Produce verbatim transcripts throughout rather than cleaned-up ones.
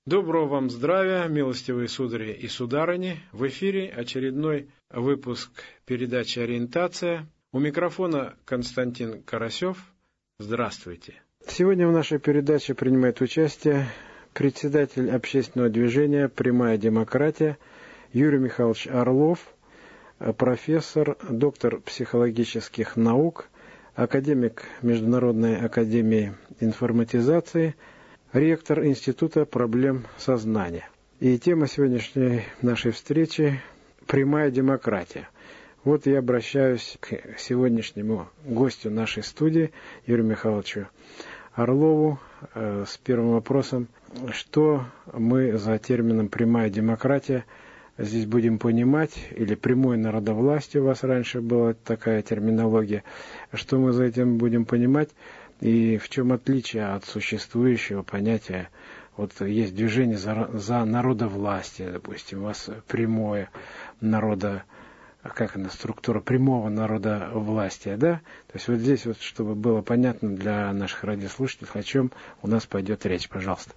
Доброго вам здравия, милостивые судари и сударыни. В эфире очередной выпуск передачи «Ориентация». У микрофона Константин Карасев. Здравствуйте. Сегодня в нашей передаче принимает участие председатель общественного движения «Прямая демократия» Юрий Михайлович Орлов, профессор, доктор психологических наук, академик Международной академии информатизации, ректор Института проблем сознания. И тема сегодняшней нашей встречи – «Прямая демократия». Вот я обращаюсь к сегодняшнему гостю нашей студии, Юрию Михайловичу Орлову, э, с первым вопросом. Что мы за термином «прямая демократия» здесь будем понимать, или «прямое народовластие» у вас раньше была такая терминология. Что мы за этим будем понимать? И в чем отличие от существующего понятия? Вот есть движение за, за народовластие, допустим, у вас прямое народа, как она, структура прямого народовластия, да? То есть вот здесь вот, чтобы было понятно для наших радиослушателей, о чем у нас пойдет речь, пожалуйста.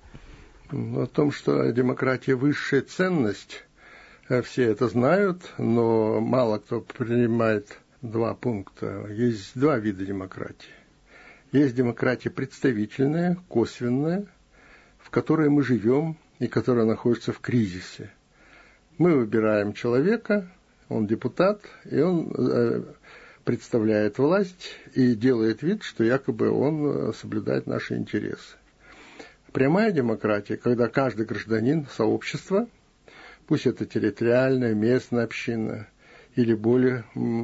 О том, что демократия высшая ценность, все это знают, но мало кто принимает два пункта. Есть два вида демократии. Есть демократия представительная, косвенная, в которой мы живем и которая находится в кризисе. Мы выбираем человека, он депутат, и он э, представляет власть и делает вид, что якобы он соблюдает наши интересы. Прямая демократия, когда каждый гражданин сообщества, пусть это территориальная, местная община, или более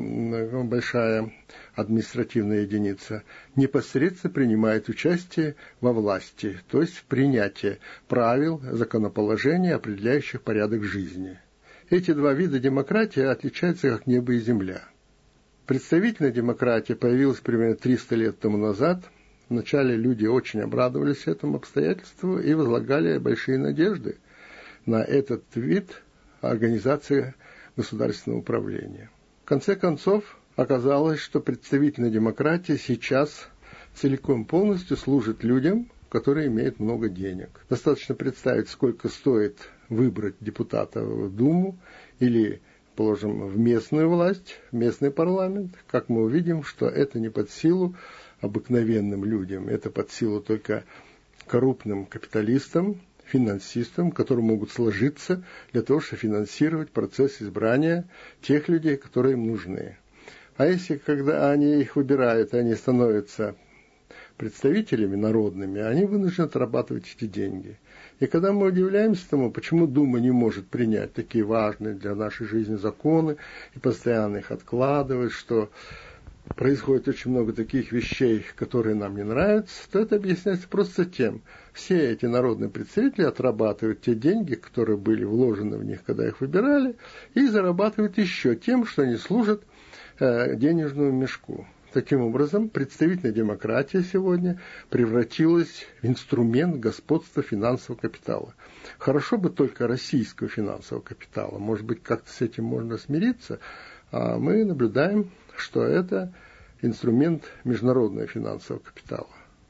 большая административная единица, непосредственно принимает участие во власти, то есть в принятии правил, законоположений, определяющих порядок жизни. Эти два вида демократии отличаются как небо и земля. Представительная демократия появилась примерно триста лет тому назад. Вначале люди очень обрадовались этому обстоятельству и возлагали большие надежды на этот вид организации государственного управления. В конце концов, оказалось, что представительная демократия сейчас целиком полностью служит людям, которые имеют много денег. Достаточно представить, сколько стоит выбрать депутата в Думу или, положим, в местную власть, в местный парламент. Как мы увидим, что это не под силу обыкновенным людям, это под силу только крупным капиталистам, финансистам, которые могут сложиться для того, чтобы финансировать процесс избрания тех людей, которые им нужны. А если, когда они их выбирают, они становятся представителями народными, они вынуждены отрабатывать эти деньги. И когда мы удивляемся тому, почему Дума не может принять такие важные для нашей жизни законы и постоянно их откладывает, что происходит очень много таких вещей, которые нам не нравятся, то это объясняется просто тем. Все эти народные представители отрабатывают те деньги, которые были вложены в них, когда их выбирали, и зарабатывают еще тем, что они служат э, денежному мешку. Таким образом, представительная демократия сегодня превратилась в инструмент господства финансового капитала. Хорошо бы только российского финансового капитала. Может быть, как-то с этим можно смириться, а мы наблюдаем, что это инструмент международного финансового капитала.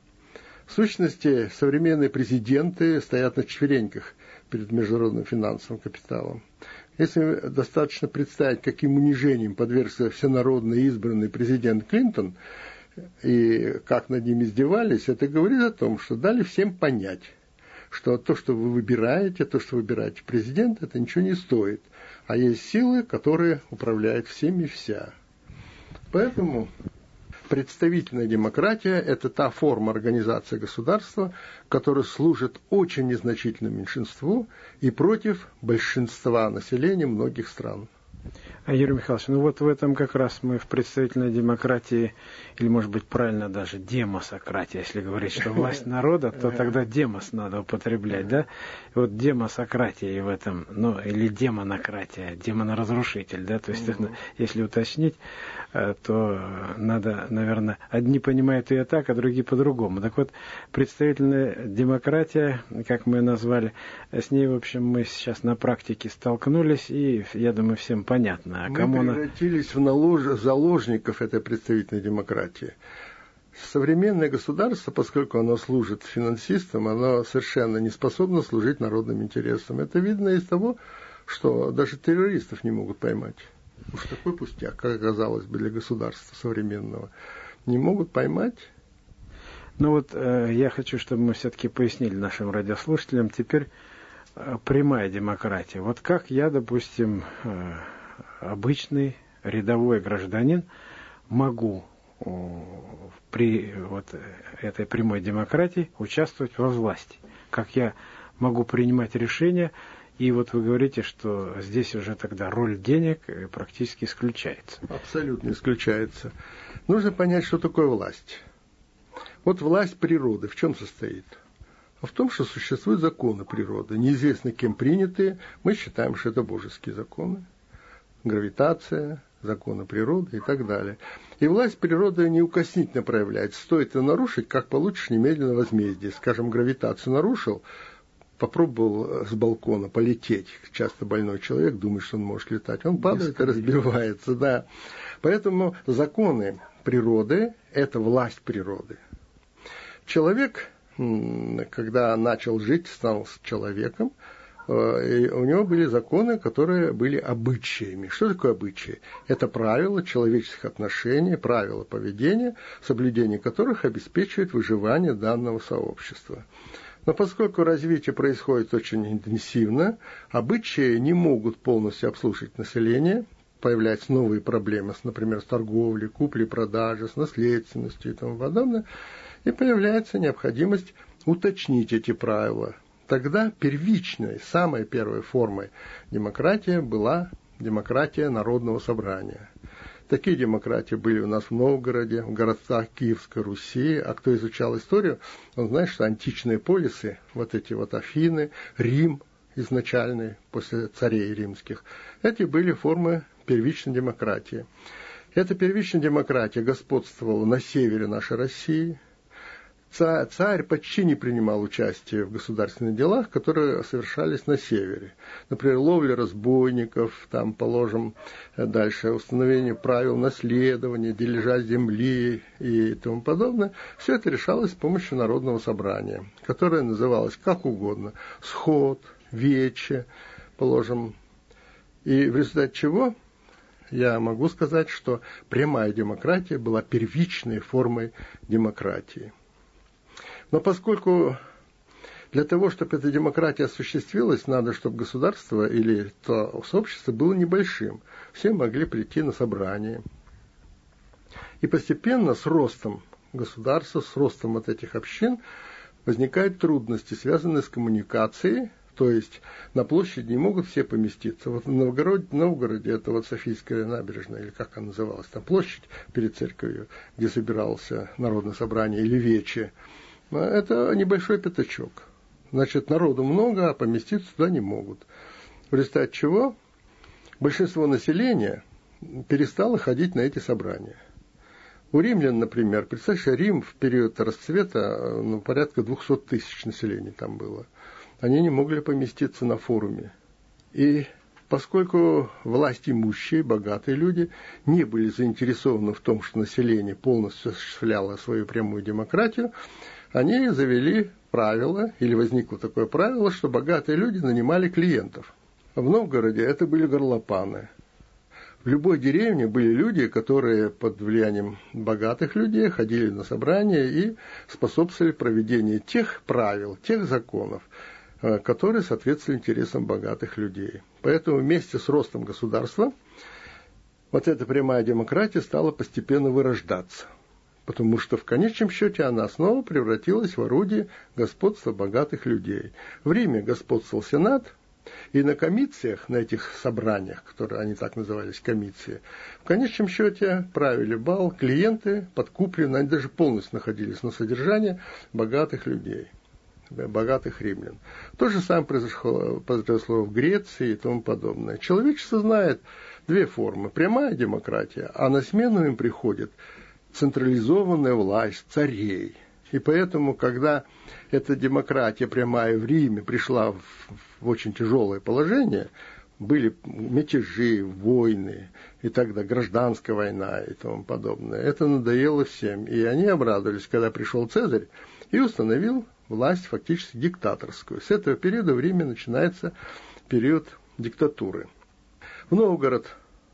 В сущности, современные президенты стоят на четвереньках перед международным финансовым капиталом. Если достаточно представить, каким унижением подвергся всенародно избранный президент Клинтон, и как над ним издевались, это говорит о том, что дали всем понять, что то, что вы выбираете, то, что выбираете президента, это ничего не стоит. А есть силы, которые управляют всеми и вся. Поэтому представительная демократия – это та форма организации государства, которая служит очень незначительному меньшинству и против большинства населения многих стран. А, Юрий Михайлович, ну вот в этом как раз мы в представительной демократии, или, может быть, правильно даже демосократия, если говорить, что власть народа, то тогда демос надо употреблять, да? И вот демосократия в этом, ну, или демонократия, демонразрушитель, да? То есть, это, если уточнить, то надо, наверное, одни понимают ее так, а другие по-другому. Так вот, представительная демократия, как мы назвали, с ней, в общем, мы сейчас на практике столкнулись, и, я думаю, всем понятно. А мы кому превратились она... в налож... заложников этой представительной демократии. Современное государство, поскольку оно служит финансистам, оно совершенно не способно служить народным интересам. Это видно из того, что даже террористов не могут поймать. Уж такой пустяк, как оказалось бы, для государства современного. Не могут поймать. Ну вот э, я хочу, чтобы мы все-таки пояснили нашим радиослушателям теперь э, прямая демократия. Вот как я, допустим, э, обычный рядовой гражданин могу э, при вот этой прямой демократии участвовать во власти? Как я могу принимать решения? И вот вы говорите, что здесь уже тогда роль денег практически исключается. Абсолютно исключается. Нужно понять, что такое власть. Вот власть природы в чем состоит? В том, что существуют законы природы, неизвестно кем принятые. Мы считаем, что это божеские законы. Гравитация, законы природы и так далее. И власть природы неукоснительно проявляется. Стоит это нарушить, как получишь немедленно возмездие. Скажем, гравитацию нарушил, попробовал с балкона полететь. Часто больной человек думает, что он может летать. Он падает и разбивается. Да. Поэтому законы природы – это власть природы. Человек, когда начал жить, стал человеком, и у него были законы, которые были обычаями. Что такое обычаи? Это правила человеческих отношений, правила поведения, соблюдение которых обеспечивает выживание данного сообщества. Но поскольку развитие происходит очень интенсивно, обычаи не могут полностью обслуживать население, появляются новые проблемы, например, с торговлей, куплей-продажей, с наследственностью и тому подобное, и появляется необходимость уточнить эти правила. Тогда первичной, самой первой формой демократии была демократия народного собрания. Такие демократии были у нас в Новгороде, в городах Киевской Руси. А кто изучал историю, он знает, что античные полисы, вот эти вот Афины, Рим изначальный, после царей римских, эти были формы первичной демократии. Эта первичная демократия господствовала на севере нашей России. Царь почти не принимал участие в государственных делах, которые совершались на севере. Например, ловля разбойников, там, положим, дальше установление правил наследования, дележа земли и тому подобное. Все это решалось с помощью народного собрания, которое называлось как угодно. Сход, вече, положим. И в результате чего я могу сказать, что прямая демократия была первичной формой демократии. Но поскольку для того, чтобы эта демократия осуществилась, надо, чтобы государство или то сообщество было небольшим. Все могли прийти на собрание. И постепенно с ростом государства, с ростом вот этих общин возникают трудности, связанные с коммуникацией. То есть на площади не могут все поместиться. Вот в Новгороде, Новгороде это вот Софийская набережная, или как она называлась, там площадь перед церковью, где собирался народное собрание, или вече. Это небольшой пятачок. Значит, народу много, а поместиться туда не могут. В результате чего большинство населения перестало ходить на эти собрания. У римлян, например, представьте, Рим в период расцвета, ну, порядка двухсот тысяч населения там было. Они не могли поместиться на форуме. И поскольку власть имущие, богатые люди не были заинтересованы в том, что население полностью осуществляло свою прямую демократию, они завели правило, или возникло такое правило, что богатые люди нанимали клиентов. В Новгороде это были горлопаны. В любой деревне были люди, которые под влиянием богатых людей ходили на собрания и способствовали проведению тех правил, тех законов, которые соответствовали интересам богатых людей. Поэтому вместе с ростом государства вот эта прямая демократия стала постепенно вырождаться. Потому что в конечном счете она снова превратилась в орудие господства богатых людей. В Риме господствовал Сенат, и на комициях, на этих собраниях, которые они так назывались, комиции, в конечном счете правили бал клиенты, подкупленные, они даже полностью находились на содержании богатых людей, богатых римлян. То же самое произошло, произошло в Греции и тому подобное. Человечество знает две формы. Прямая демократия, а на смену им приходит централизованная власть царей. И поэтому, когда эта демократия прямая в Риме пришла в, в очень тяжелое положение, были мятежи, войны, и тогда гражданская война и тому подобное. Это надоело всем. И они обрадовались, когда пришел Цезарь и установил власть фактически диктаторскую. С этого периода в Риме начинается период диктатуры. В Новгород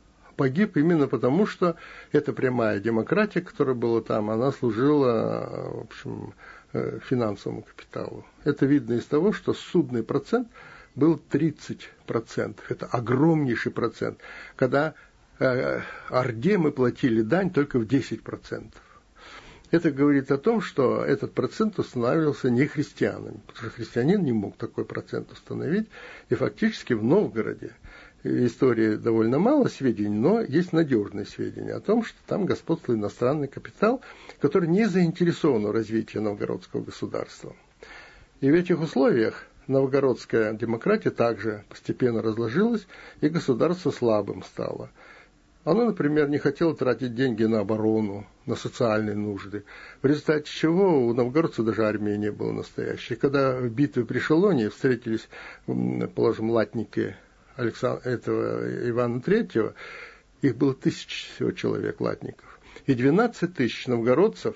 погиб именно потому, что эта прямая демократия, которая была там, она служила, в общем, финансовому капиталу. Это видно из того, что судный процент был тридцать процентов. Это огромнейший процент. Когда э, Орде мы платили дань только в десять процентов. Это говорит о том, что этот процент устанавливался не христианами, потому что христианин не мог такой процент установить. И фактически в Новгороде, истории довольно мало сведений, но есть надежные сведения о том, что там господствовал иностранный капитал, который не заинтересован в развитии новгородского государства. И в этих условиях новгородская демократия также постепенно разложилась, и государство слабым стало. Оно, например, не хотело тратить деньги на оборону, на социальные нужды, в результате чего у новгородцев даже армии не было настоящей. Когда в битве при Шелоне встретились, положим, латники Александра, этого Ивана Третьего, их было тысяча всего человек, латников, и двенадцать тысяч новгородцев,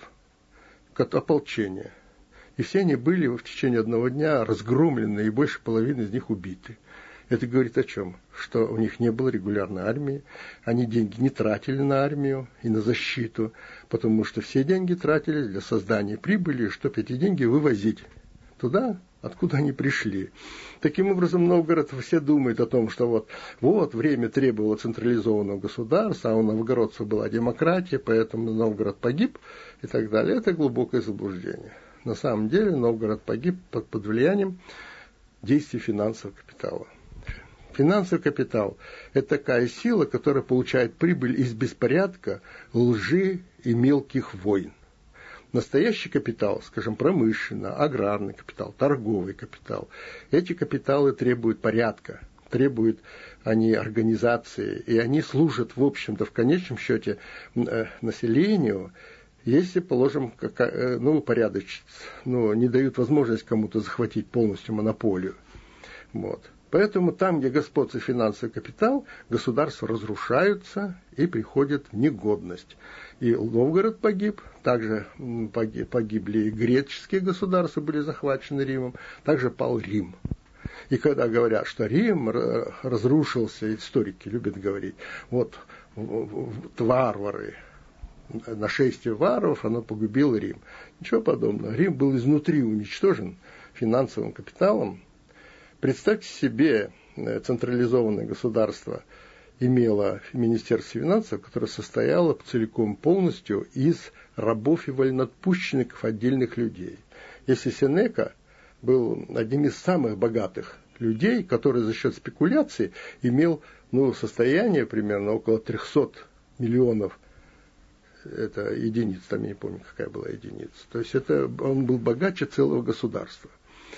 как ополчение. И все они были в течение одного дня разгромлены, и больше половины из них убиты. Это говорит о чем? Что у них не было регулярной армии, они деньги не тратили на армию и на защиту, потому что все деньги тратились для создания прибыли, чтобы эти деньги вывозить туда, откуда они пришли. Таким образом, Новгород, все думают о том, что вот, вот время требовало централизованного государства, а у новгородцев была демократия, поэтому Новгород погиб и так далее. Это глубокое заблуждение. На самом деле Новгород погиб под, под влиянием действий финансового капитала. Финансовый капитал – это такая сила, которая получает прибыль из беспорядка, лжи и мелких войн. Настоящий капитал, скажем, промышленный, аграрный капитал, торговый капитал, эти капиталы требуют порядка, требуют они организации, и они служат, в общем-то, в конечном счете населению, если, положим, какая, ну, порядочность, ну, не дают возможность кому-то захватить полностью монополию. Вот. Поэтому там, где господствует финансовый капитал, государства разрушаются и приходят в негодность. И Новгород погиб, также погибли и греческие государства, были захвачены Римом, также пал Рим. И когда говорят, что Рим разрушился, историки любят говорить, вот варвары, нашествие варваров, оно погубило Рим. Ничего подобного. Рим был изнутри уничтожен финансовым капиталом. Представьте себе, централизованное государство имело Министерство финансов, которое состояло целиком полностью из рабов и вольноотпущенников отдельных людей. Если Сенека был одним из самых богатых людей, который за счет спекуляций имел, ну, состояние примерно около трехсот миллионов, это единиц, там я не помню, какая была единица. То есть это, он был богаче целого государства.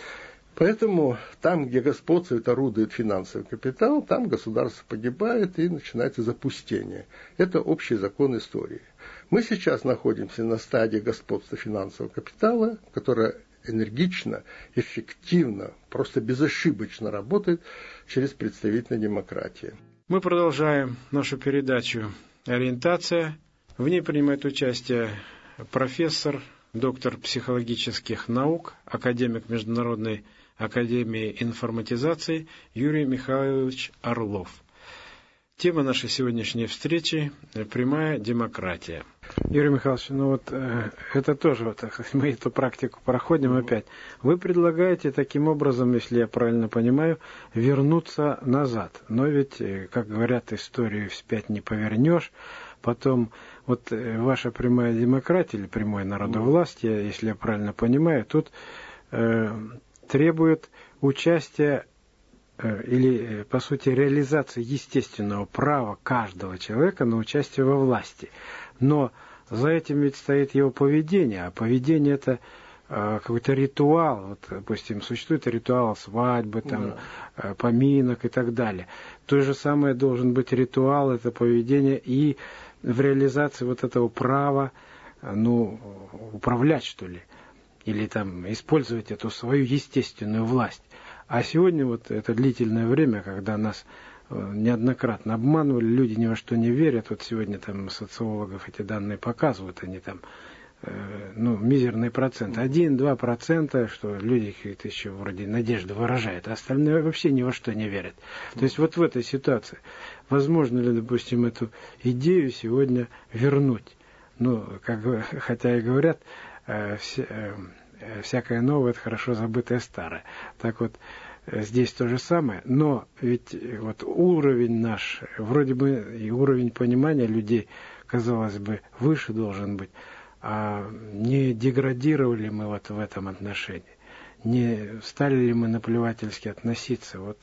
Поэтому там, где господствует, орудует финансовый капитал, там государство погибает и начинается запустение. Это общий закон истории. Мы сейчас находимся на стадии господства финансового капитала, которая энергично, эффективно, просто безошибочно работает через представительную демократию. Мы продолжаем нашу передачу «Ориентация». В ней принимает участие профессор, доктор психологических наук, академик Международной академии информатизации Юрий Михайлович Орлов. Тема нашей сегодняшней встречи – прямая демократия. Юрий Михайлович, ну вот э, это тоже, вот, мы эту практику проходим опять. Вы предлагаете таким образом, если я правильно понимаю, вернуться назад. Но ведь, как говорят, историю вспять не повернешь. Потом, вот ваша прямая демократия или прямое народовластие, если я правильно понимаю, тут э, требует участия э, или, по сути, реализации естественного права каждого человека на участие во власти. Но за этим ведь стоит его поведение, а поведение это э, какой-то ритуал. Вот, допустим, существует ритуал свадьбы, там, да. э, поминок и так далее. То же самое должен быть ритуал, это поведение и в реализации вот этого права, ну, управлять, что ли, или там использовать эту свою естественную власть. А сегодня вот это длительное время, когда нас неоднократно обманывали, люди ни во что не верят. Вот сегодня там социологов эти данные показывают, они там, э, ну, мизерный процент, один-два процента, что люди какие-то еще вроде надежды выражают, а остальные вообще ни во что не верят. То есть вот в этой ситуации возможно ли, допустим, эту идею сегодня вернуть? Ну, как, хотя и говорят, э, все, э, всякое новое – это хорошо забытое старое. Так вот, здесь то же самое, но ведь вот уровень наш, вроде бы и уровень понимания людей, казалось бы, выше должен быть, а не деградировали мы вот в этом отношении, не стали ли мы наплевательски относиться вот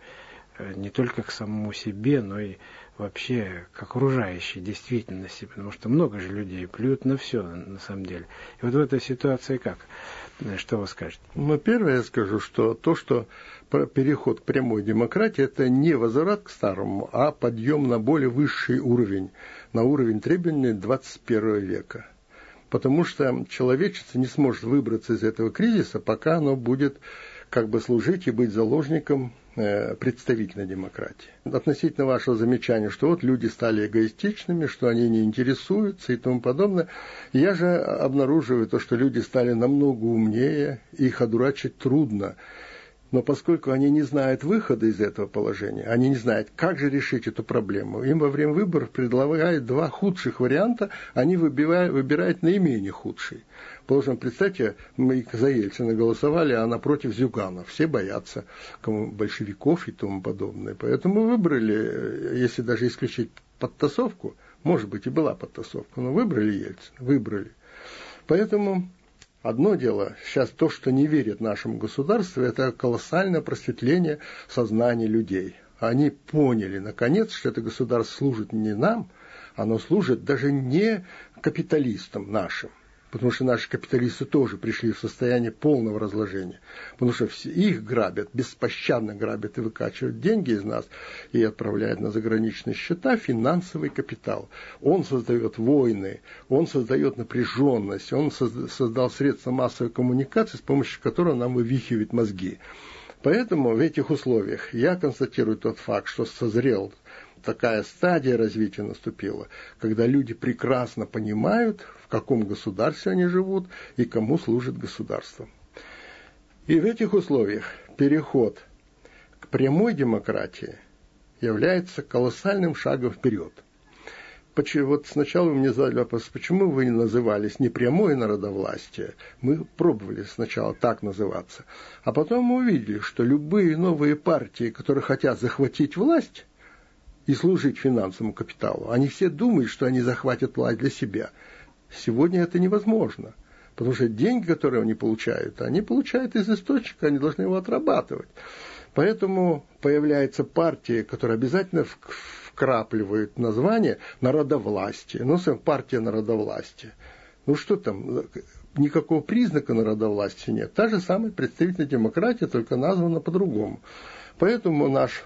не только к самому себе, но и вообще к окружающей действительности, потому что много же людей плюют на все, на самом деле. И вот в этой ситуации как? Что вы скажете? Ну, первое я скажу, что то, что переход к прямой демократии, это не возврат к старому, а подъем на более высший уровень, на уровень требований двадцать первого века. Потому что человечество не сможет выбраться из этого кризиса, пока оно будет как бы служить и быть заложником представительной демократии. Относительно вашего замечания, что вот люди стали эгоистичными, что они не интересуются и тому подобное, я же обнаруживаю то, что люди стали намного умнее, их одурачить трудно. Но поскольку они не знают выхода из этого положения, они не знают, как же решить эту проблему, им во время выборов предлагают два худших варианта, они выбирают, выбирают наименее худший. Положим, представьте, мы за Ельцина голосовали, а напротив Зюганов. Все боятся большевиков и тому подобное. Поэтому выбрали, если даже исключить подтасовку, может быть и была подтасовка, но выбрали Ельцина, выбрали. Поэтому одно дело, сейчас то, что не верят нашему государству, это колоссальное просветление сознания людей. Они поняли, наконец, что это государство служит не нам, оно служит даже не капиталистам нашим. Потому что наши капиталисты тоже пришли в состояние полного разложения. Потому что все их грабят, беспощадно грабят и выкачивают деньги из нас и отправляют на заграничные счета финансовый капитал. Он создает войны, он создает напряженность, он создал средства массовой коммуникации, с помощью которого нам вывихивают мозги. Поэтому в этих условиях я констатирую тот факт, что созрел такая стадия развития наступила, когда люди прекрасно понимают, в каком государстве они живут и кому служит государство. И в этих условиях переход к прямой демократии является колоссальным шагом вперед. Вот сначала вы мне задали вопрос, почему вы не назывались не прямое народовластие? Мы пробовали сначала так называться, а потом мы увидели, что любые новые партии, которые хотят захватить власть и служить финансовому капиталу, они все думают, что они захватят власть для себя. Сегодня это невозможно, потому что деньги, которые они получают, они получают из источника, они должны его отрабатывать. Поэтому появляются партии, которые обязательно вкрапливают название народовластия. Ну, партия народовластия. Ну, что там, никакого признака народовластия нет. Та же самая представительная демократия, только названа по-другому. Поэтому наш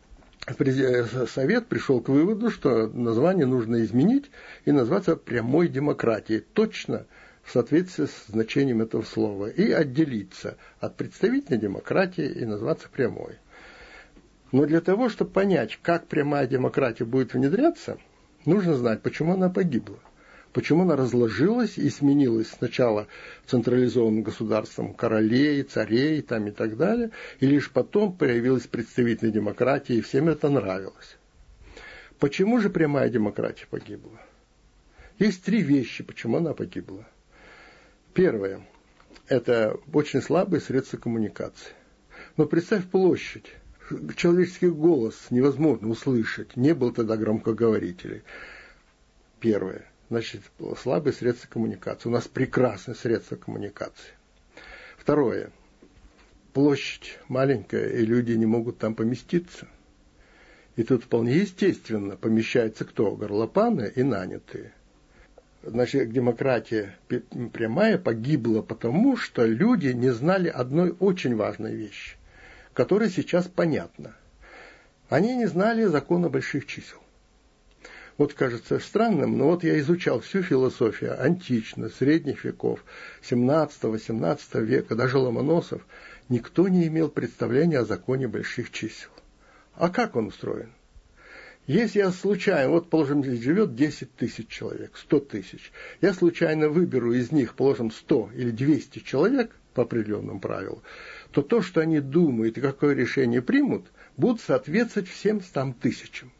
Совет пришел к выводу, что название нужно изменить и назваться прямой демократией, точно в соответствии с значением этого слова, и отделиться от представительной демократии и назваться прямой. Но для того, чтобы понять, как прямая демократия будет внедряться, нужно знать, почему она погибла. Почему она разложилась и сменилась сначала централизованным государством королей, царей там и так далее, и лишь потом появилась представительная демократия, и всем это нравилось. Почему же прямая демократия погибла? Есть три вещи, почему она погибла. Первое – это очень слабые средства коммуникации. Но представь площадь. Человеческий голос невозможно услышать. Не было тогда громкоговорителей. Первое. Значит, слабые средства коммуникации. У нас прекрасные средства коммуникации. Второе. Площадь маленькая, и люди не могут там поместиться. И тут вполне естественно помещается кто? Горлопаны и нанятые. Значит, демократия прямая погибла потому, что люди не знали одной очень важной вещи, которая сейчас понятна. Они не знали закона больших чисел. Вот кажется странным, но вот я изучал всю философию античную, средних веков, семнадцатого-восемнадцатого века, даже Ломоносов. Никто не имел представления о законе больших чисел. А как он устроен? Если я случайно, вот, положим, здесь живет десять тысяч человек, сто тысяч, я случайно выберу из них, положим, сто или двести человек по определенным правилам, то то, что они думают и какое решение примут, будут соответствовать всем стам тысячам.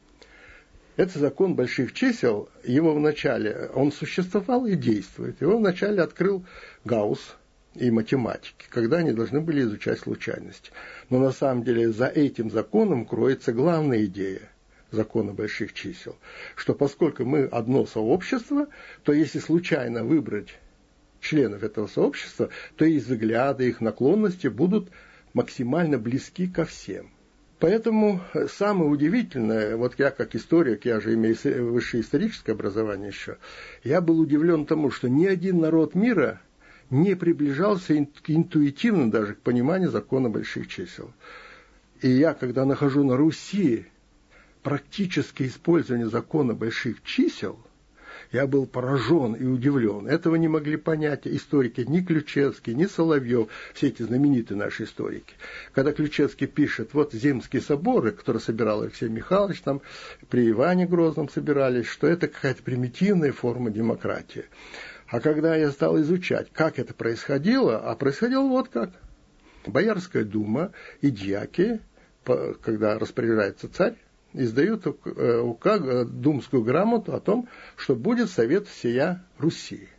Это закон больших чисел, его вначале, он существовал и действует, его вначале открыл Гаусс и математики, когда они должны были изучать случайность. Но на самом деле за этим законом кроется главная идея закона больших чисел, что поскольку мы одно сообщество, то если случайно выбрать членов этого сообщества, то их взгляды, их наклонности будут максимально близки ко всем. Поэтому самое удивительное, вот я как историк, я же имею высшее историческое образование еще, я был удивлен тому, что ни один народ мира не приближался интуитивно даже к пониманию закона больших чисел. И я, когда нахожу на Руси практическое использование закона больших чисел, я был поражен и удивлен. Этого не могли понять историки ни Ключевский, ни Соловьев, все эти знаменитые наши историки. Когда Ключевский пишет, вот Земские соборы, которые собирал Алексей Михайлович, там при Иване Грозном собирались, что это какая-то примитивная форма демократии. А когда я стал изучать, как это происходило, а происходило вот как. Боярская дума и дьяки, когда распоряжается царь, издают указ, думскую грамоту о том, что будет совет всея Руси.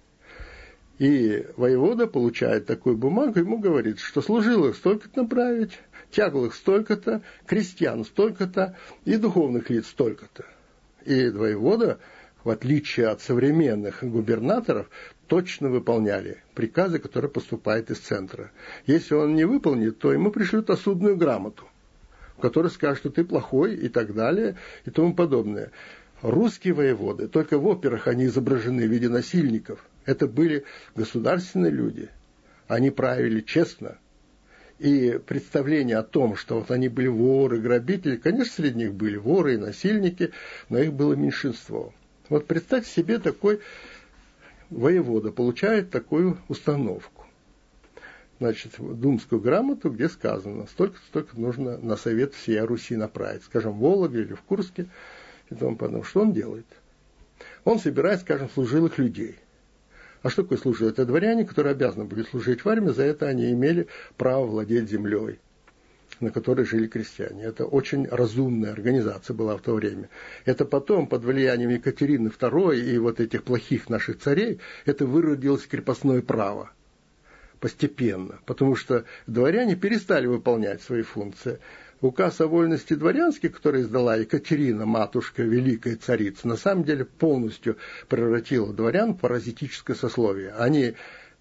И воевода получает такую бумагу, ему говорит, что служилых столько-то направить, тяглых столько-то, крестьян столько-то и духовных лиц столько-то. И воевода, в отличие от современных губернаторов, точно выполняли приказы, которые поступают из центра. Если он не выполнит, то ему пришлют осудную грамоту, который скажет, что ты плохой и так далее и тому подобное. Русские воеводы, только в операх они изображены в виде насильников. Это были государственные люди. Они правили честно. И представление о том, что вот они были воры, грабители, конечно, среди них были воры и насильники, но их было меньшинство. Вот представьте себе, такой воевода получает такую установку. Значит, думскую грамоту, где сказано, столько-столько нужно на совет всея Руси направить, скажем, в Вологде или в Курске, и тому подобное. Что он делает? Он собирает, скажем, служилых людей. А что такое служилые? Это дворяне, которые обязаны были служить в армии, за это они имели право владеть землей, на которой жили крестьяне. Это очень разумная организация была в то время. Это потом, под влиянием Екатерины второй и вот этих плохих наших царей, это выродилось крепостное право. Постепенно, потому что дворяне перестали выполнять свои функции. Указ о вольности дворянский, который издала Екатерина, матушка, великая царица, на самом деле полностью превратила дворян в паразитическое сословие. Они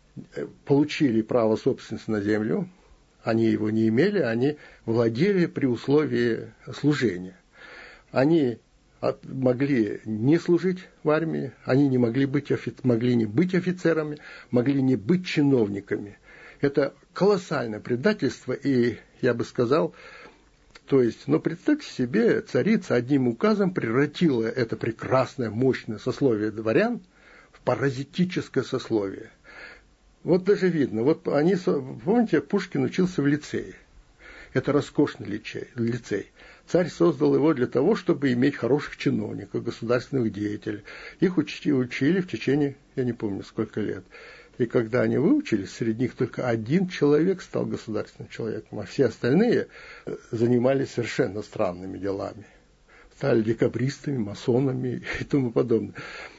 получили право собственности на землю, они его не имели, они владели при условии служения. Они могли не служить в армии, они не могли быть, могли не быть офицерами, могли не быть чиновниками. Это колоссальное предательство, и я бы сказал, то есть, ну, представьте себе, царица одним указом превратила это прекрасное, мощное сословие дворян в паразитическое сословие. Вот даже видно, вот они, помните, Пушкин учился в лицее. Это роскошный лицей. Царь создал его для того, чтобы иметь хороших чиновников, государственных деятелей. Их учили, учили в течение, я не помню, сколько лет. И когда они выучились, среди них только один человек стал государственным человеком, а все остальные занимались совершенно странными делами. Стали декабристами, масонами и тому подобное.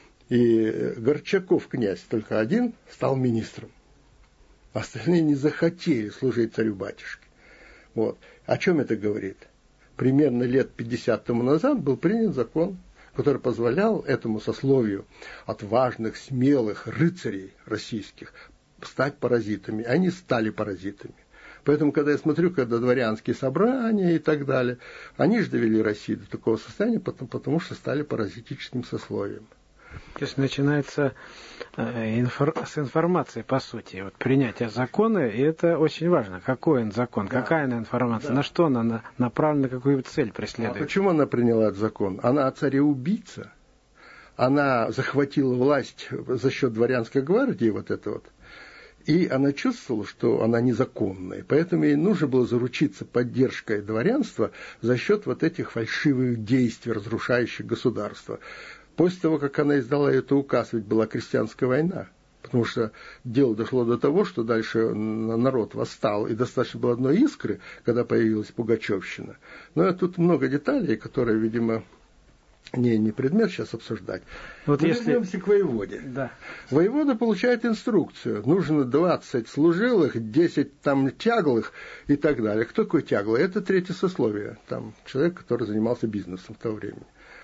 И Горчаков князь, только один, стал министром. Остальные не захотели служить царю-батюшке. Вот. О чем это говорит? Примерно лет пятьдесят тому назад был принят закон, который позволял этому сословию отважных, смелых рыцарей российских стать паразитами. Они стали паразитами. Поэтому, когда я смотрю, когда дворянские собрания и так далее, они же довели Россию до такого состояния, потому, потому что стали паразитическим сословием. То есть начинается э, инфор, с информации, по сути, вот принятие закона, и это очень важно. Какой он закон, да. Какая она информация, да. На что она на, направлена, какую цель преследует. А почему она приняла этот закон? Она цареубийца, она захватила власть за счет дворянской гвардии, вот это вот, И она чувствовала, что она незаконная, поэтому ей нужно было заручиться поддержкой дворянства за счет вот этих фальшивых действий, разрушающих государство. После того, как она издала этот указ, ведь была крестьянская война, потому что дело дошло до того, что дальше народ восстал, и достаточно было одной искры, когда появилась пугачевщина. Но тут много деталей, которые, видимо, не, не предмет сейчас обсуждать. Вот мы если... вернемся к воеводе. Да. Воевода получает инструкцию. Нужно двадцать служилых, десять там тяглых и так далее. Кто такой тяглый? Это третье сословие. Там человек, который занимался бизнесом в то время.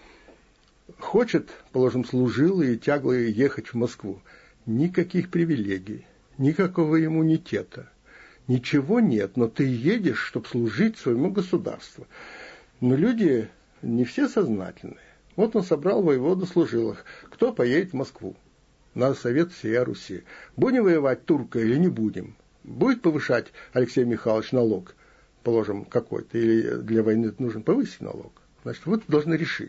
Хочет, положим, служилые и тяглые ехать в Москву. Никаких привилегий, никакого иммунитета. Ничего нет, но ты едешь, чтобы служить своему государству. Но люди не все сознательные. Вот он собрал воеводу служилых. Кто поедет в Москву? На совет всей Руси. Будем воевать турка или не будем? Будет повышать Алексей Михайлович налог, положим, какой-то, или для войны нужно повысить налог? Значит, вы должны решить.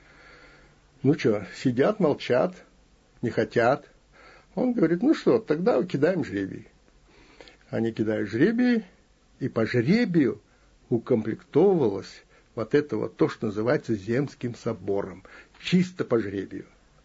Ну что, сидят, молчат, не хотят. Он говорит, ну что, тогда кидаем жребий. Они кидают жребий, и по жребию укомплектовывалось вот это вот то, что называется Земским собором. Чисто по жребию.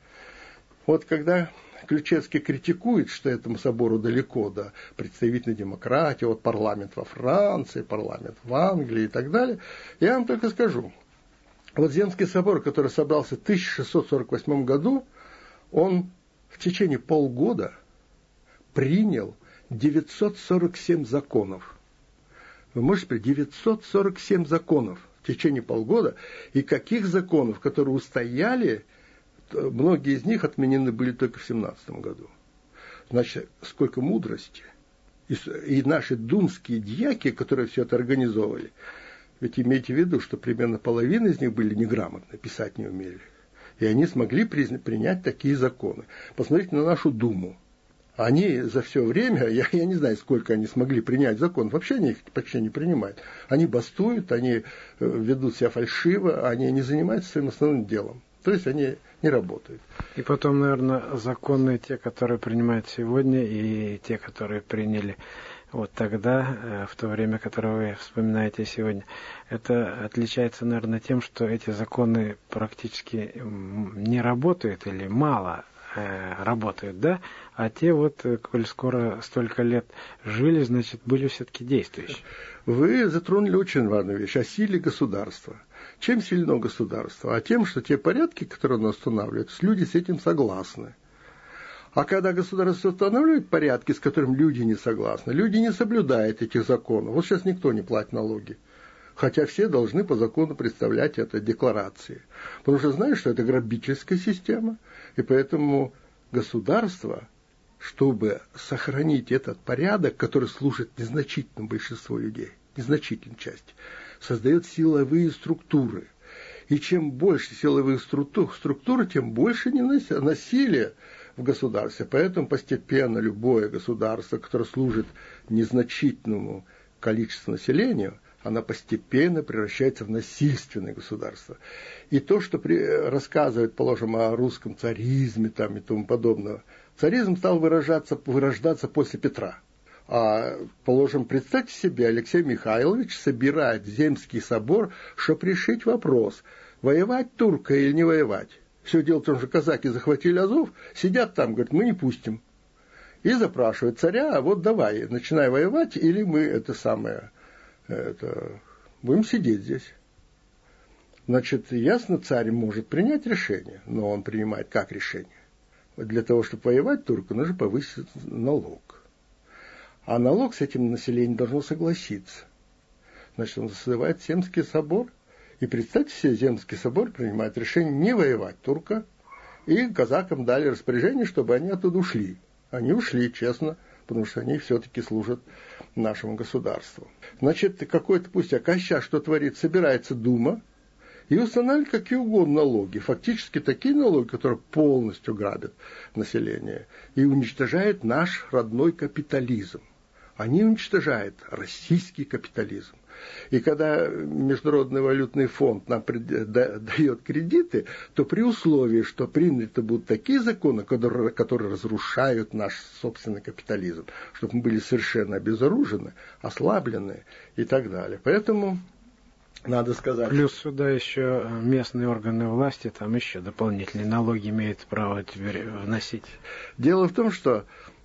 Вот когда Ключевский критикует, что этому собору далеко до представительной демократии, вот парламент во Франции, парламент в Англии и так далее, я вам только скажу. Вот Земский собор, который собрался в тысяча шестьсот сорок восьмом году, он в течение полгода принял девятьсот сорок семь законов. Вы можете сказать, девятьсот сорок семь законов в течение полгода, и каких законов, которые устояли, многие из них отменены были только в семнадцатом году. Значит, сколько мудрости. И, и наши думские дьяки, которые все это организовывали, ведь имейте в виду, что примерно половина из них были неграмотны, писать не умели. И они смогли принять такие законы. Посмотрите на нашу Думу. Они за все время, я, я не знаю, сколько они смогли принять закон, вообще они их почти не принимают. Они бастуют, они ведут себя фальшиво, они не занимаются своим основным делом. То есть они не работают. И потом, наверное, законы, те, которые принимают сегодня, и те, которые приняли вот тогда, в то время, которое вы вспоминаете сегодня, это отличается, наверное, тем, что эти законы практически не работают или мало работают, да, а те вот, коль скоро столько лет жили, значит, были все-таки действующие. Вы затронули очень важную вещь, о силе государства. Чем сильно государство? А тем, что те порядки, которые оно устанавливает, люди с этим согласны. А когда государство устанавливает порядки, с которыми люди не согласны, люди не соблюдают этих законов. Вот сейчас никто не платит налоги. Хотя все должны по закону представлять это декларации. Потому что знают, что это грабительская система. И поэтому государство, чтобы сохранить этот порядок, который служит незначительному большинству людей, незначительной части, создает силовые структуры. И чем больше силовых структур, структур, тем больше насилия в государстве. Поэтому постепенно любое государство, которое служит незначительному количеству населения, она постепенно превращается в насильственное государство. И то, что при, рассказывают, положим, о русском царизме там, и тому подобное, царизм стал выражаться, вырождаться после Петра. А, положим, представьте себе, Алексей Михайлович собирает Земский собор, чтобы решить вопрос, воевать турка или не воевать. Все дело в том, что казаки захватили Азов, сидят там, говорят, мы не пустим. И запрашивают царя, а вот давай, начинай воевать, или мы это самое... Это, будем сидеть здесь. Значит, ясно, царь может принять решение, но он принимает как решение? Для того, чтобы воевать турку, нужно повысить налог. А налог с этим населением должно согласиться. Значит, он созывает Земский собор, и представьте себе, Земский собор принимает решение не воевать турка, и казакам дали распоряжение, чтобы они оттуда ушли. Они ушли, честно, потому что они все-таки служат нашему государству. Значит, какой-то пустяк. А сейчас что творит? Собирается Дума и устанавливает какие угодно налоги. Фактически такие налоги, которые полностью грабят население и уничтожают наш родной капитализм. Они уничтожают российский капитализм. И когда Международный валютный фонд нам дает кредиты, то при условии, что приняты будут такие законы, которые, которые разрушают наш собственный капитализм, чтобы мы были совершенно обезоружены, ослаблены и так далее. Поэтому надо сказать... Плюс сюда еще местные органы власти, там еще дополнительные налоги имеют право теперь вносить. Дело в том, что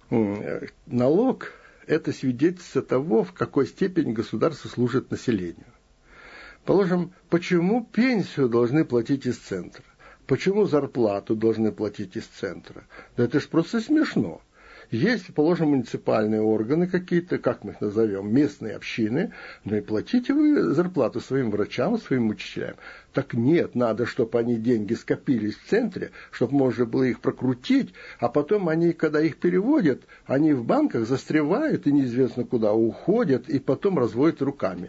налог – это свидетельство того, в какой степени государство служит населению. Положим, почему пенсию должны платить из центра? Почему зарплату должны платить из центра? Да это ж просто смешно. Есть, положим, муниципальные органы какие-то, как мы их назовем, местные общины, ну и платите вы зарплату своим врачам, своим учителям. Так нет, надо, чтобы они деньги скопились в центре, чтобы можно было их прокрутить, а потом они, когда их переводят, они в банках застревают и неизвестно куда уходят, и потом разводят руками.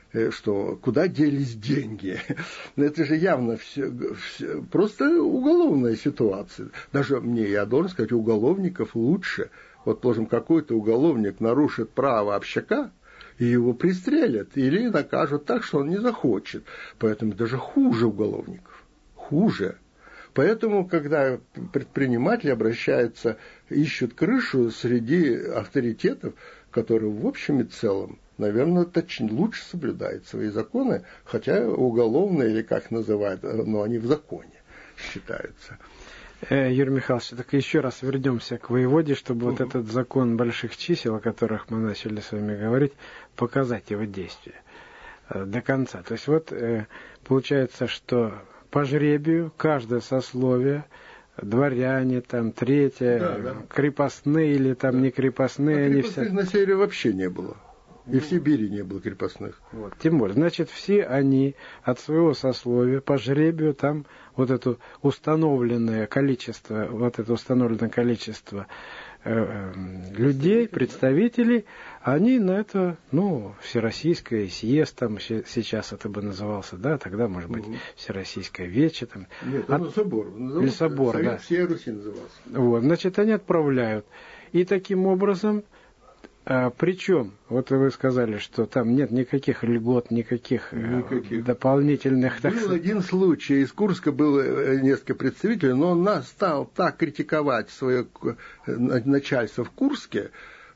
Что куда делись деньги. Это же явно все, все, просто уголовная ситуация. Даже мне, я должен сказать, уголовников лучше. Вот, положим, какой-то уголовник нарушит право общака, и его пристрелят, или накажут так, что он не захочет. Поэтому даже хуже уголовников. Хуже. Поэтому, когда предприниматели обращаются, ищут крышу среди авторитетов, которые в общем и целом, наверное, точнее, лучше соблюдают свои законы, хотя уголовные, или как называют, но они в законе считаются. Юрий Михайлович, так еще раз вернемся к воеводе, чтобы uh-huh. вот этот закон больших чисел, о которых мы начали с вами говорить, показать его действие до конца. То есть вот получается, что по жребию каждое сословие, дворяне, там, третье, да, да. крепостные или там да. не крепостные. А они крепостных все... на севере вообще не было. И в Сибири не было крепостных. Вот. Тем более, значит, все они от своего сословия по жребию там вот это установленное количество, вот это установленное количество э, людей, представителей, они на это, ну, всероссийское съезд, там сейчас это бы назывался, да, тогда, может быть, угу. всероссийское вече, там. Нет, от... собор. Или собор, Совет да. всей Руси назывался. Вот, значит, они отправляют. И таким образом... А, причем, вот вы сказали, что там нет никаких льгот, никаких, никаких. дополнительных... Был так... один случай, из Курска было несколько представителей, но он стал так критиковать свое начальство в Курске,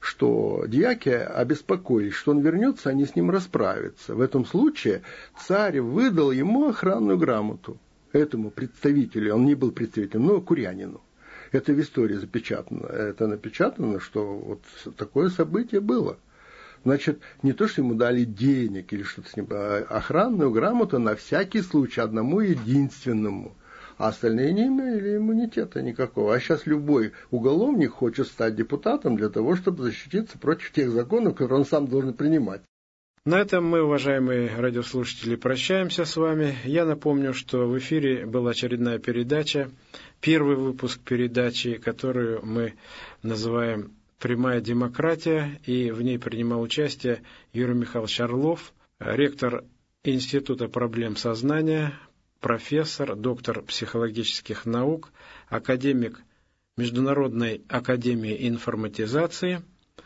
что дьяки обеспокоились, что он вернется, они с ним расправятся. В этом случае царь выдал ему охранную грамоту, этому представителю, он не был представителем, но курянину. Это в истории запечатано. Это напечатано, что вот такое событие было. Значит, не то, что ему дали денег или что-то с ним, а охранную грамоту на всякий случай, одному единственному. А остальные не имели иммунитета никакого. А сейчас любой уголовник хочет стать депутатом для того, чтобы защититься против тех законов, которые он сам должен принимать. На этом мы, уважаемые радиослушатели, прощаемся с вами. Я напомню, что в эфире была очередная передача, первый выпуск передачи, которую мы называем «Прямая демократия», и в ней принимал участие Юрий Михайлович Орлов, ректор Института проблем сознания, профессор, доктор психологических наук, академик Международной академии информатизации.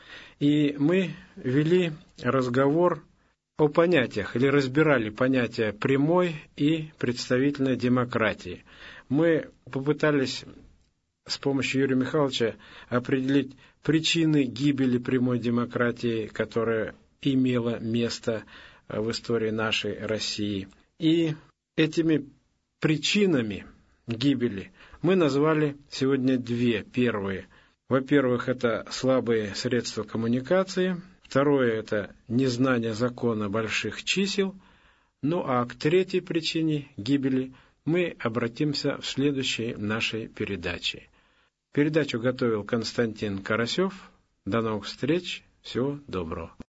И мы вели разговор о понятиях, или разбирали понятия прямой и представительной демократии. Мы попытались с помощью Юрия Михайловича определить причины гибели прямой демократии, которая имела место в истории нашей России. И этими причинами гибели мы назвали сегодня две. Первые. Во-первых, это слабые средства коммуникации. Второе – это незнание закона больших чисел. Ну а к третьей причине гибели мы обратимся в следующей нашей передаче. Передачу готовил Константин Карасев. До новых встреч. Всего доброго.